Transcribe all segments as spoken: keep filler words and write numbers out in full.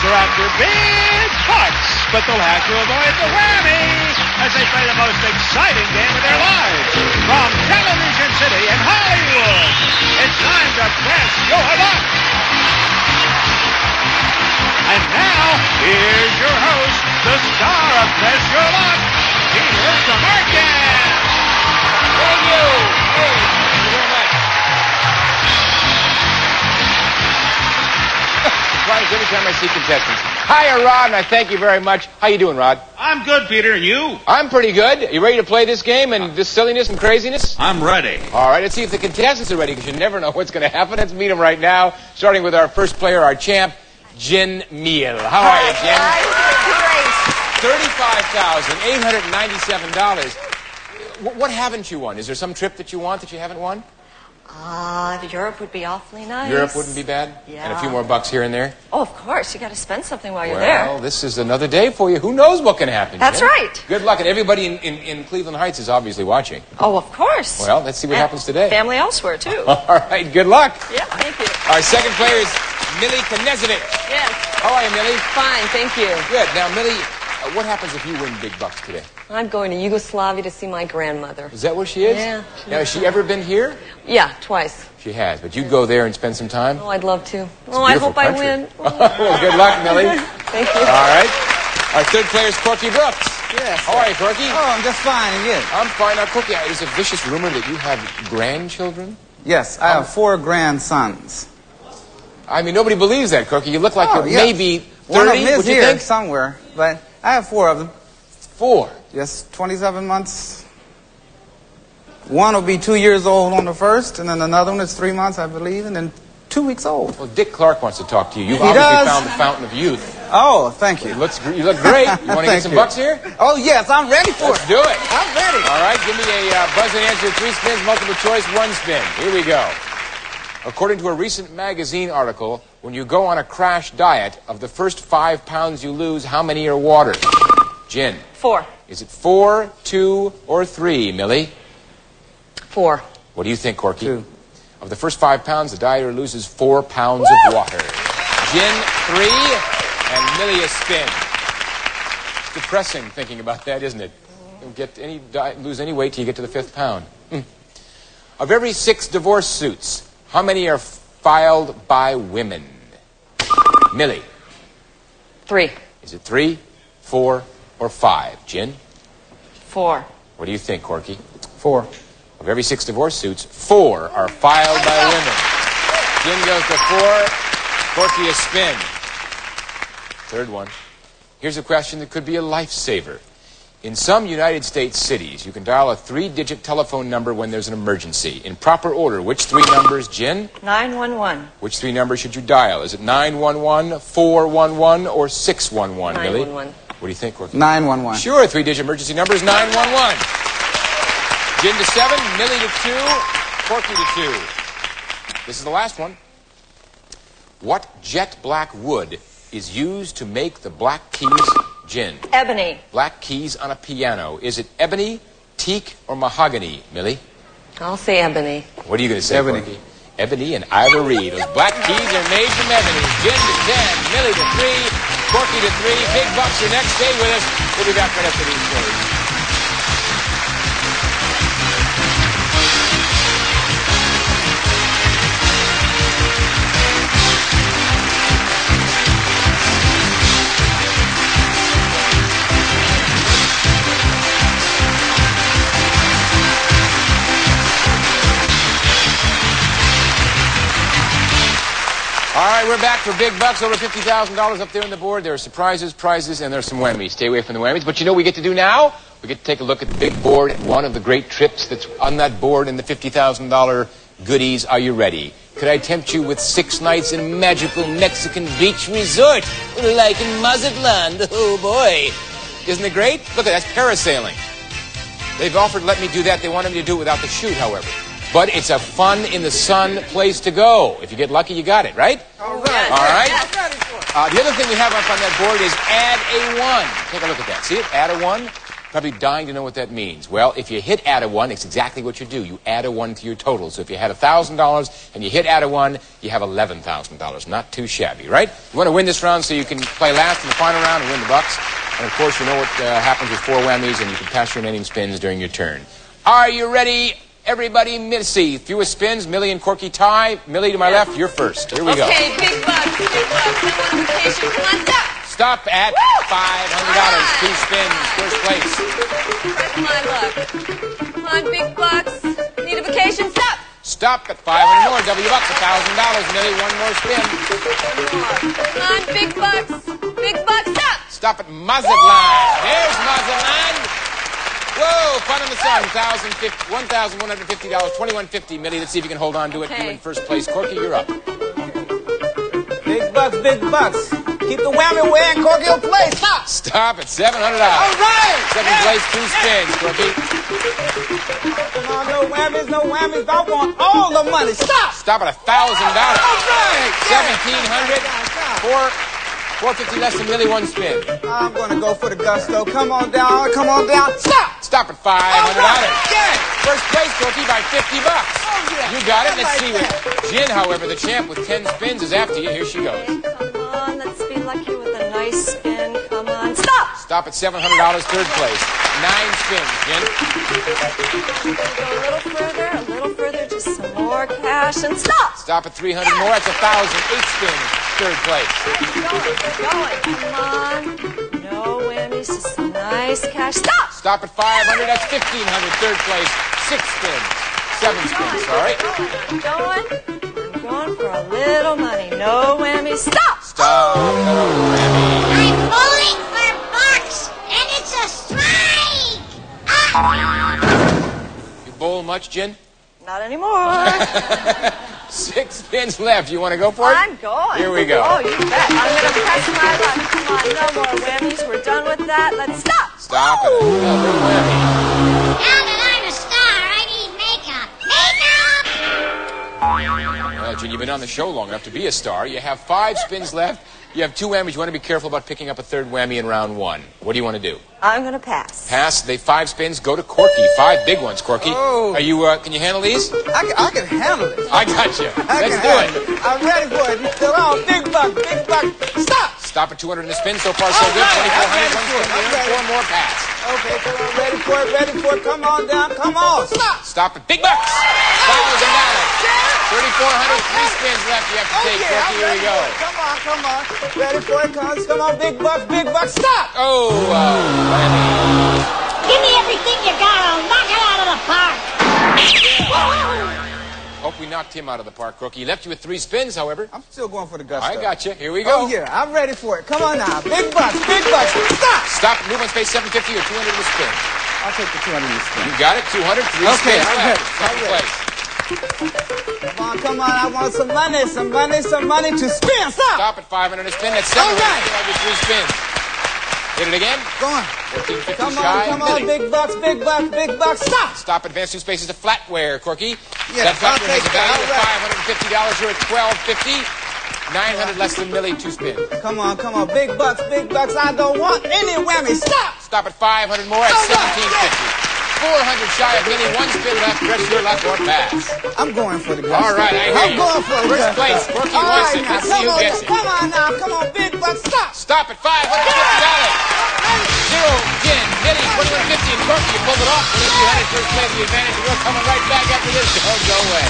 are after big bucks, but they'll have to avoid the whammy as they play the most exciting game of their lives. From Television City in Hollywood, it's time to press your luck. And now, here's your host, the star of Press Your Luck, Peter Tomarken. Thank you. Hey, thank you very much. Surprised every time I see contestants. Hiya, Rod, and I thank you very much. How you doing, Rod? I'm good, Peter, and you? I'm pretty good. You ready to play this game and this silliness and craziness? I'm ready. All right, let's see if the contestants are ready, because you never know what's going to happen. Let's meet them right now, starting with our first player, our champ, Jen Meal. How are you, Jen? thirty-five thousand eight hundred ninety-seven dollars. What haven't you won? Is there some trip that you want that you haven't won? Ah, uh, Europe would be awfully nice. Europe wouldn't be bad? Yeah. And a few more bucks here and there? Oh, of course. You got to spend something while you're well, there. Well, this is another day for you. Who knows what can happen? That's Jen? right. Good luck. And everybody in, in, in Cleveland Heights is obviously watching. Oh, of course. Well, let's see what and happens today. Family elsewhere, too. All right. Good luck. Yeah, thank you. Our second player is Millie Knezovic. Yes. How are you, Millie? Fine, thank you. Good. Now, Millie, uh, what happens if you win big bucks today? I'm going to Yugoslavia to see my grandmother. Is that where she is? Yeah. Now, has she ever been here? Yeah, twice. She has, but you'd go there and spend some time? Oh, I'd love to. It's Oh, I hope country. I win. Well, good luck, Millie. Thank you. All right. Our third player is Corky Brooks. Yes. How are you, Corky? Oh, I'm just fine, and you? I'm fine. Now, Corky, there's a vicious rumor that you have grandchildren? Yes, I have four grandsons. I mean, nobody believes that, Corky. You look like Oh, you're yeah. maybe One of thirty, them is would you here think? somewhere, but I have four of them. Four. Yes, twenty-seven months. One will be two years old on the first, and then another one is three months, I believe, and then two weeks old. Well, Dick Clark wants to talk to you. You've He obviously does. found the fountain of youth. Oh, thank you. It looks, gr- you look great. You want to get Thank some you. bucks here? Oh, yes, I'm ready for Let's it. do it. I'm ready. All right, give me a uh, buzz and answer, three spins, multiple choice, one spin. Here we go. According to a recent magazine article, when you go on a crash diet, of the first five pounds you lose, how many are water? Jen. Four. Is it four, two, or three, Millie? Four. What do you think, Corky? Two. Of the first five pounds, the dieter loses four pounds of water. Jen, three, and Millie a spin. It's depressing thinking about that, isn't it? You don't get any di- lose any weight till you get to the fifth pound. Hmm. Of every six divorce suits, how many are filed by women? Millie. Three. Is it three, four, or five? Jen? Four. What do you think, Corky? Four. Of every six divorce suits, four are filed by women. Jen goes to four, Corky a spin. Third one. Here's a question that could be a lifesaver. In some United States cities, you can dial a three-digit telephone number when there's an emergency. In proper order, which three numbers, Jen? nine one one. Which three numbers should you dial? Is it nine one one, four one one, or six one one, Millie? nine one one. What do you think, Corky? nine one one. Sure, three-digit emergency number is nine one one. Jen to seven, Millie to two, Corky to two. This is the last one. What jet black wood is used to make the black keys, Jen? Ebony. Black keys on a piano. Is it ebony, teak, or mahogany, Millie? I'll say ebony. What are you going to say, Ebony. Corky? Ebony and ivory. Those black keys are made from ebony. Jen to ten, Millie to three, Corky to three. Big bucks are next. Stay with us. We'll be back right after these stories. All right, we're back for big bucks, over fifty thousand dollars up there on the board. There are surprises, prizes, and there's some whammies. Stay away from the whammies. But you know what we get to do now? We get to take a look at the big board, one of the great trips that's on that board, and the fifty thousand dollars goodies. Are you ready? Could I tempt you with six nights in a magical Mexican beach resort, like in Mazatlan? Oh, boy. Isn't it great? Look at that, that's parasailing. They've offered to let me do that. They wanted me to do it without the chute, however. But it's a fun in the sun place to go. If you get lucky, you got it, right? All right. All right. Yes. Uh, the other thing we have up on that board is add a one. Take a look at that. See it? Add a one. Probably dying to know what that means. Well, if you hit add a one, it's exactly what you do. You add a one to your total. So if you had one thousand dollars and you hit add a one, you have eleven thousand dollars. Not too shabby, right? You want to win this round so you can play last in the final round and win the bucks. And of course, you know what uh, happens with four whammies, and you can pass your remaining spins during your turn. Are you ready, everybody? Missy, fewest spins. Millie and Corky tie. Millie to my left, you're first. Here we go. Okay, big bucks, big bucks. I want a vacation. Come on, stop. Stop at five hundred dollars. Two spins, first place. Press my luck. Come on, big bucks. Need a vacation. Stop. Stop at five hundred more. W bucks, one thousand dollars. Millie, one more spin. Come on, big bucks. Big bucks. Stop. Stop at Mazatlan. There's Mazatlan. Whoa, fun in the sun. one thousand one hundred fifty dollars. twenty-one fifty. Millie, let's see if you can hold on to it. Okay. You in first place. Corky, you're up. Big bucks, big bucks. Keep the whammy wearing Corky will play. Stop. Stop at seven hundred dollars. All right. Second place, two spins, Corky. Come on, no whammies, no whammies. I want all the money. Stop. Stop at one thousand dollars. All right. seventeen hundred dollars. Four, four fifty less than Millie, one spin. I'm going to go for the gusto. Come on down, come on down. Stop. Stop at five hundred dollars. All right. Yeah. First place, Corky, by fifty bucks. Oh, yeah. You got it. I Let's like see that. what Jen, however, the champ with ten spins is after you. Here she goes. Okay, come on. Let's be lucky with a nice spin. Come on. Stop. Stop at seven hundred dollars, third place. Nine spins, Jen. Go a little further, a little further. Just some more cash and stop. Stop at three hundred more. That's one thousand. Eight spins, third place. Keep going, keep going. Come on. No whammies. Just some nice cash. Stop. Stop at five hundred. That's fifteen hundred, third place. Six spins. Seven spins, sorry. I'm going. I'm going for a little money. No whammies. Stop. Stop. No whammy. I'm bowling for bucks, and it's a strike! Ah! You bowl much, Jen? Not anymore. Six spins left. You want to go for it? I'm going. Here we go. Oh, you bet. I'm going to press my luck. Come on, no more whammies. We're done with that. Let's stop. Stop at another whammy. Now that I'm a star, I need makeup. Makeup! Well, Jen, you've been on the show long enough to be a star. You have five spins left. You have two whammies. You want to be careful about picking up a third whammy in round one. What do you want to do? I'm going to pass. Pass. They five spins. Go to Corky. Five big ones, Corky. Oh. Are you? Uh, can you handle these? I can, I can handle it. I got you. I Let's can do handle it. I'm ready for it. Come on, big buck, big buck. Stop. Stop at two hundred in the spin. So far, so All good. right, twenty-four I'm hundred. ready One for it. spin. I'm There. ready. Four more pass. Okay, come on, ready for it, ready for it. Come on down, come on. Stop. Stop at big bucks. Thousand dollars. Thirty-four hundred. Three spins left. You have to Oh, take. yeah, Corky, I'm here ready we go. for it. Come on, come on. Ready for it, comes. Come on, big bucks, big bucks. Stop. Oh, uh, whammy. Give me everything you got, I'll knock it out of the park! Hope we knocked him out of the park, Corky. He left you with three spins, however. I'm still going for the gusto. I got you. Here we go. Oh, yeah, I'm ready for it. Come on now. Big bucks, big bucks. Stop. Stop. Move on space seven fifty or two hundred in the spin. I'll take the two hundred in spin. You got it. two hundred. Three Okay, spins I'm left. ready. Second I'm ready. place. Come on, come on. I want some money, some money, some money to spin. Stop. Stop at five hundred in the spin. That's seven hundred. All right. You have your three spins. Hit it again. Go on. fourteen fifty Come shy. on, come on. Millie. Big bucks, big bucks, big bucks. Stop. Stop. Advance two spaces to flatware, Corky. Yes, that flatware I'll has a take that. value of All right. five hundred fifty dollars. You're at twelve fifty. nine hundred less than Millie. Two spins. Come on, come on. Big bucks, big bucks. I don't want any whammy. Stop. Stop at five hundred more. At All right. seventeen fifty. four hundred shy of Millie. One spin left. Press your luck or pass. I'm going for the gusto. All right, I hear I'm you. going for the First gusto. place, Corky All wants right, it. now, Let's see come who on, gets it. Come on now. Come on, big bucks. Stop. Stop at five hundred fifty dollars. Zero, Jen, Millie, twenty-one fifty, and Corky, you pulled it off. twenty-three hundred, first place, the advantage. We're coming right back after this. Don't go away.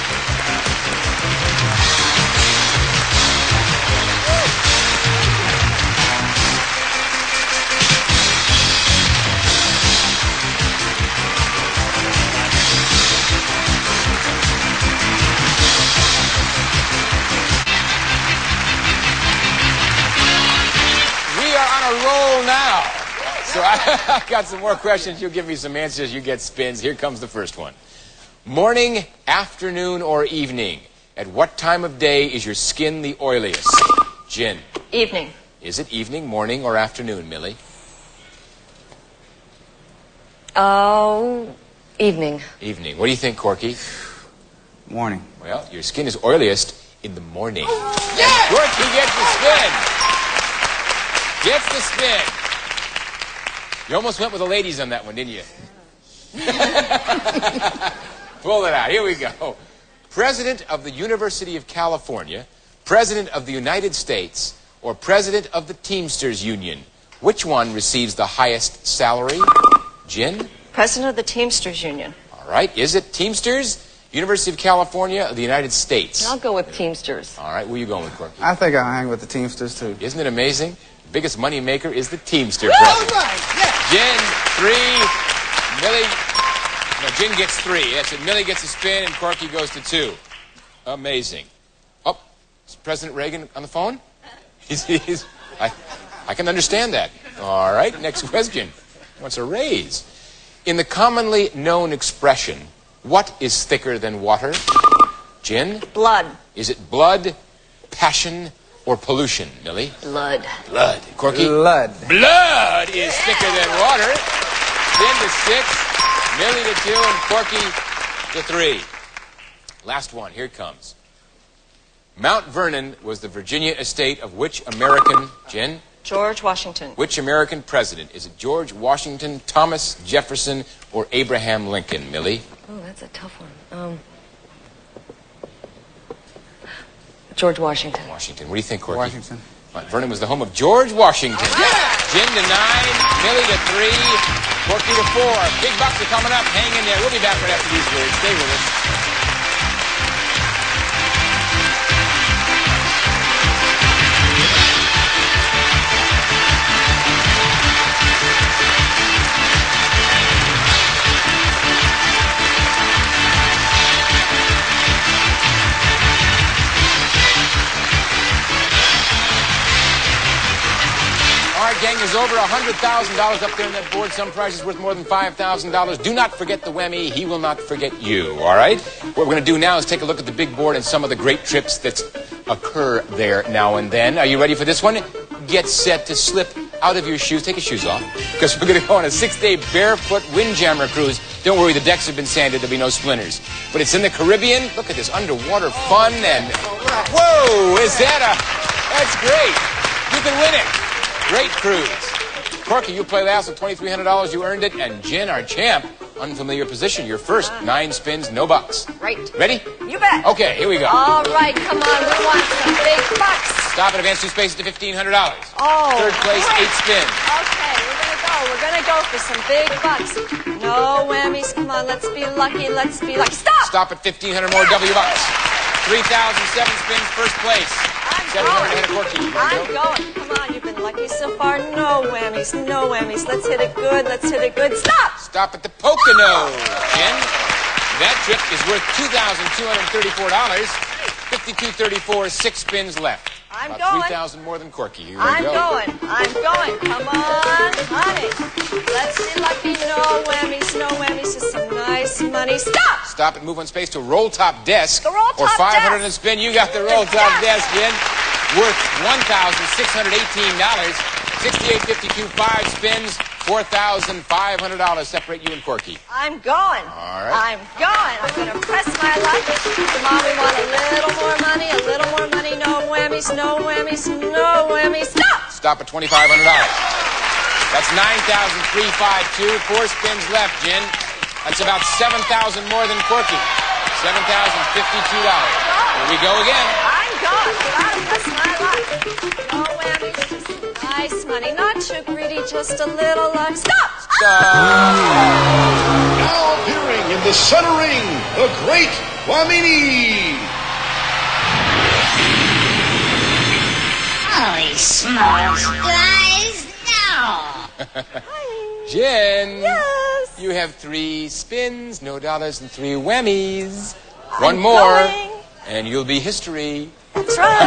We are on a roll now. So I got some more questions. You give me some answers. You get spins. Here comes the first one. Morning, afternoon, or evening? At what time of day is your skin the oiliest? Jen. Evening. Is it evening, morning, or afternoon, Millie? Oh, evening. Evening. What do you think, Corky? Morning. Well, your skin is oiliest in the morning. Yeah! Corky gets the spin. Gets the spin. You almost went with the ladies on that one, didn't you? Pull it out. Here we go. President of the University of California, President of the United States, or President of the Teamsters Union. Which one receives the highest salary? Gin? President of the Teamsters Union. All right. Is it Teamsters, University of California, or the United States? I'll go with Teamsters. All right. Where are you going with, Corky? I think I'll hang with the Teamsters, too. Isn't it amazing? The biggest money maker is the Teamster president. All right, yeah. Gin, three. Millie, no, Gin gets three. That's it. Millie gets a spin, and Corky goes to two. Amazing. Oh, is President Reagan on the phone? He's, he's, I, I can understand that. All right, next question. What's a raise? In the commonly known expression, what is thicker than water? Gin? Blood. Is it blood, passion, or pollution, Millie? Blood. Blood. Corky? Blood. Blood is thicker than water. Gin to six, Millie to two, and Corky to three. Last one. Here it comes. Mount Vernon was the Virginia estate of which American, Gin? George Washington. Which American president? Is it George Washington, Thomas Jefferson, or Abraham Lincoln, Millie? Oh, that's a tough one. Um, George Washington. Washington. What do you think, Corky? Washington. Mount Vernon was the home of George Washington. Gin to nine, Millie to three, Corky to four. Big bucks are coming up. Hang in there. We'll be back right after these words. Stay with us. Gang, there's over one hundred thousand dollars up there on that board. Some prizes worth more than five thousand dollars. Do not forget the Whammy. He will not forget you, all right? What we're going to do now is take a look at the big board and some of the great trips that occur there now and then. Are you ready for this one? Get set to slip out of your shoes. Take your shoes off, because we're going to go on a six-day barefoot windjammer cruise. Don't worry, the decks have been sanded. There'll be no splinters. But it's in the Caribbean. Look at this underwater fun. And whoa, is that a... That's great. You can win it. Great cruise. Corky, you play last with twenty-three hundred dollars. You earned it. And Gin, our champ, unfamiliar position. Your first nine spins, no bucks. Right. Ready? You bet. Okay, here we go. All right, come on. We want some big bucks. Stop it. Advance two spaces to fifteen hundred dollars. Oh. Third place, great. eight spins. Okay, we're going to go. We're going to go for some big bucks. No whammies. Come on, let's be lucky. Let's be lucky. Stop! Stop at fifteen hundred more W bucks. three thousand seven spins, first place. I'm seven hundred ahead of going. Corky. I'm going. Come on, you've been lucky so far. No whammies, no whammies. Let's hit it good. Let's hit it good. Stop! Stop at the Pocono. Gin, that trip is worth two thousand two hundred thirty-four dollars. fifty-two thirty-four, six spins left. I'm About going. three thousand more than Corky. Here we I'm go. going. I'm going. Come on, honey. Let's be lucky. No whammies, no whammies. Just some nice money. Stop! Stop and move on space to Roll Top Desk. The Roll or Top five hundred Desk. and spin. You got the Roll The Top desk. Desk, Gin. Worth one thousand six hundred eighteen dollars. sixty-eight fifty-two, five spins, four thousand five hundred dollars. Separate you and Corky. I'm going. All right. I'm going. I'm going to press my luck. Come on, we want a little more money, a little more money. No whammies, no whammies, no whammies. Stop! Stop at twenty-five hundred dollars. That's nine thousand three hundred fifty-two. Four spins left, Gin. That's about seven thousand more than Corky. seven thousand fifty-two dollars. Here we go again. I'm going. Gotta press my luck. No whammies, just nice money. Not too greedy, just a little luck. Stop! Now appearing in the center ring, the Great Whamini. Holy smokes, guys, no! Gin. Yes. You have three spins, no dollars, and three whammies. One I'm more, going. and you'll be history. That's right.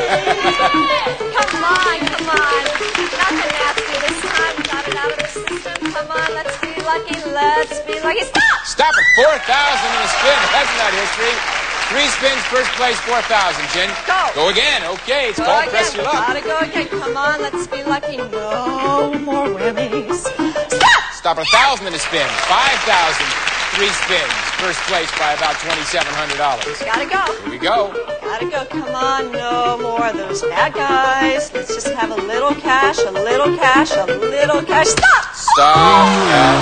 Come on, come on. Nothing nasty this time. Got it out of the system. Come on, let's be lucky. Let's be lucky. Stop! Stop at four thousand in a spin. That's not history. Three spins, first place, four thousand, Gin. Go. Go again. Okay, it's Go called again. Press Your Luck. Gotta go again. Come on, let's be lucky. No more whammies. Stop! Stop at one thousand in a spin. five thousand. Three spins. First place by about twenty-seven hundred dollars. Gotta go. Here we go. Gotta go. Come on, no more of those bad guys. Let's just have a little cash, a little cash, a little cash. Stop! Stop and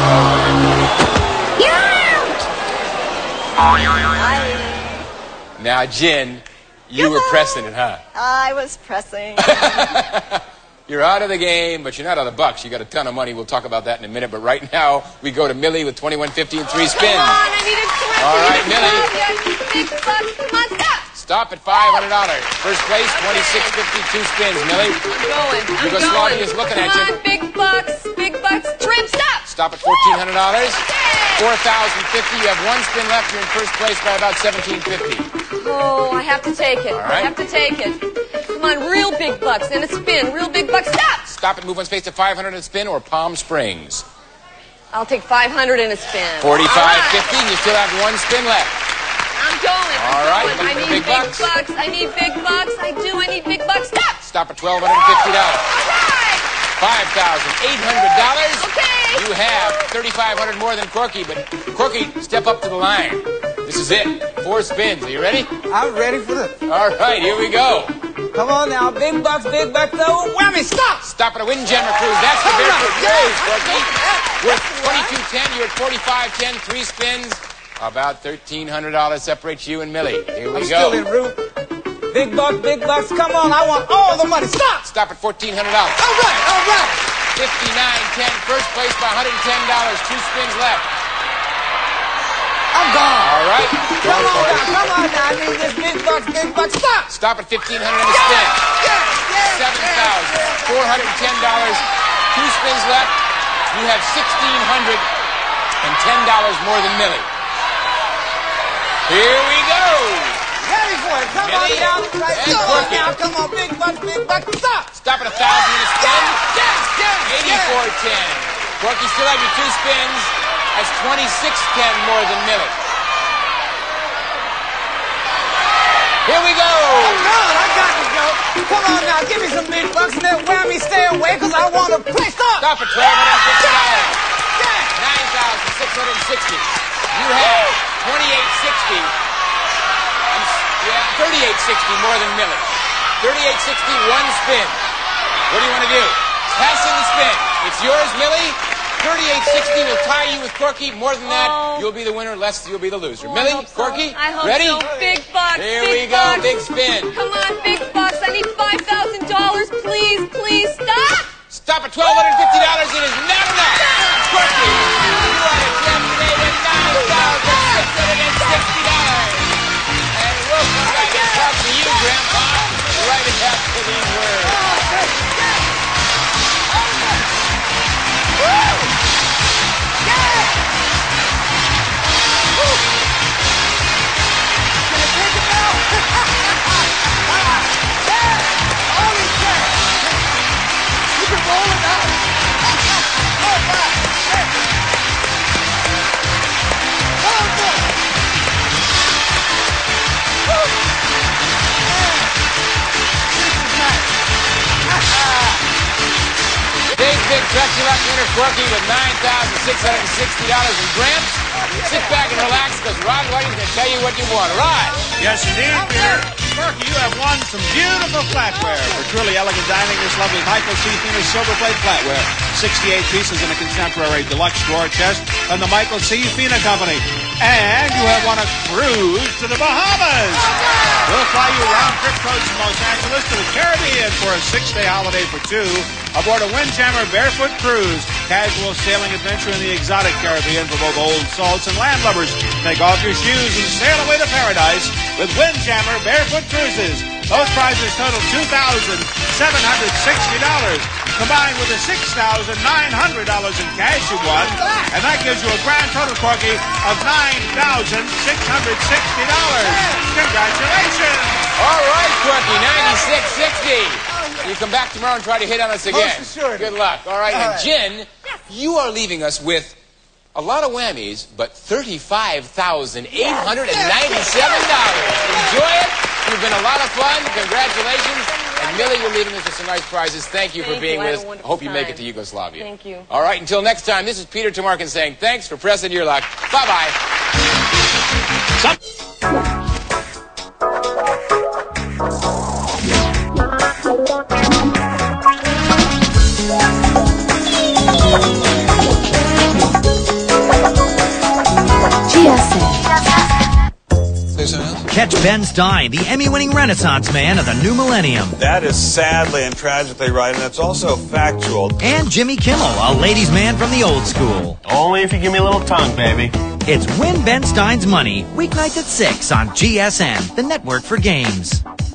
I, now, Jen, you were pressing it, huh? I was pressing. You're out of the game, but you're not out of the bucks. You got a ton of money. We'll talk about that in a minute. But right now, we go to Millie with twenty-one fifty and three spins. Come on, I need a twenty. All right, Millie. Big bucks. Come on, stop. Stop at five hundred dollars. First place, twenty-six fifty, two spins. Millie. I'm going. I'm Yugoslavia going. is looking Come at you. on, big bucks. Big bucks. Trim, stop. Stop at fourteen hundred dollars. Okay. four thousand fifty. You have one spin left. You're in first place by about seventeen fifty. Oh, I have to take it. All right. I have to take it. Come on, real big bucks and a spin. Real big bucks. Stop. Stop and move on space to five hundred and spin or Palm Springs. I'll take five hundred and a spin. forty-five fifty. You still have one spin left. I'm going. I'm All right, going. I looking for need big big bucks? bucks. I need big bucks. I do. I need big bucks. Stop. Stop at twelve fifty dollars. All right. five thousand eight hundred dollars. Okay. You have thirty-five hundred dollars more than Corky, but Corky, step up to the line. This is it. Four spins. Are you ready? I'm ready for this. All right, here we go. Come on now, big bucks, big bucks. Oh, whammy, stop! Stop at a Windjammer Cruise. That's the All right, barefoot yeah. cruise, Corky. Worth twenty-two ten. You're at forty-five ten. Three spins. About thirteen hundred dollars separates you and Millie. Here we I'm go. still en route. Big bucks, big bucks. Come on, I want all the money. Stop! Stop at fourteen hundred dollars. All right, all right. fifty-nine ten. First place by one hundred ten dollars. Two spins left. I'm gone. All right. Come on now, come on now. I need this big bucks, big bucks. Stop! Stop at fifteen hundred dollars and a spin. Yeah, yeah, seven thousand four hundred ten dollars. Two spins left. You have one thousand six hundred ten dollars more than Millie. Here we go. ready for it. Come Millie on down. Right. and Come on Corky. now. Come on, big bucks, big bucks. Stop! Stop at one thousand and a spin. Yes, yes, eighty-four ten. Corky still have your two spins. That's twenty-six ten more than Millie. Here we go. Come on, I got to go. Come on now, give me some big bucks and then whammy, stay away, because I want to play. Stop! Stop at twelve fifty dollars. Yeah. nine thousand six hundred sixty. You have twenty-eight sixty. Yeah, thirty-eight sixty more than Millie. thirty-eight sixty, one spin. What do you want to do? Passing the spin. It's yours, Millie. thirty-eight sixty will tie you with Corky. More than that, Oh. you'll be the winner. Less, you'll be the loser. Oh, I Millie, hope so. Corky, I hope ready? so. Big bucks. Here big we go. bucks. Big spin. Come on, big bucks. I need five thousand dollars. Please, please stop. Stop at twelve fifty dollars. It is not enough. Corky, you are the champ today with nine thousand six hundred sixty dollars. And we'll come back and talk to you, Grandpa, right after these words. Big, big Trexie Rock winner Corky with nine thousand six hundred sixty dollars. And Gramps, sit back and relax because Rod Whiting's going to tell you what you want. Rod! Yes, indeed, Peter. Corky, you have won some beautiful flatware for truly elegant dining. This lovely Michael C. Fina silver plate flatware. sixty-eight pieces in a contemporary deluxe drawer chest from the Michael C. Fina Company. And you have won a cruise to the Bahamas. We'll fly you round trip coach from Los Angeles to the Caribbean for a six-day holiday for two aboard a Windjammer Barefoot Cruise. Casual sailing adventure in the exotic Caribbean for both old salts and landlubbers. Take off your shoes and sail away to paradise with Windjammer Barefoot Cruises. Those prizes total two thousand seven hundred sixty dollars, combined with the six thousand nine hundred dollars in cash you won, and that gives you a grand total, Corky, of nine thousand six hundred sixty dollars. Congratulations! All right, Corky, ninety-six sixty. You come back tomorrow and try to hit on us again. Most assuredly. Good luck. All right, All and right. Jen, you are leaving us with a lot of whammies, but thirty-five thousand eight hundred ninety-seven dollars. Enjoy it. You've been a lot of fun. Congratulations. And Millie, you're leaving us with some nice prizes. Thank you for Thank being you. I with had a us. wonderful Hope you make time. it to Yugoslavia. Thank you. All right, until next time, this is Peter Tomarkin saying thanks for pressing your luck. Bye-bye. Thank you. Catch Ben Stein, the Emmy-winning Renaissance man of the new millennium. That is sadly and tragically right, and it's also factual. And Jimmy Kimmel, a ladies' man from the old school. Only if you give me a little tongue, baby. It's Win Ben Stein's Money, weeknights at six on G S N, the network for games.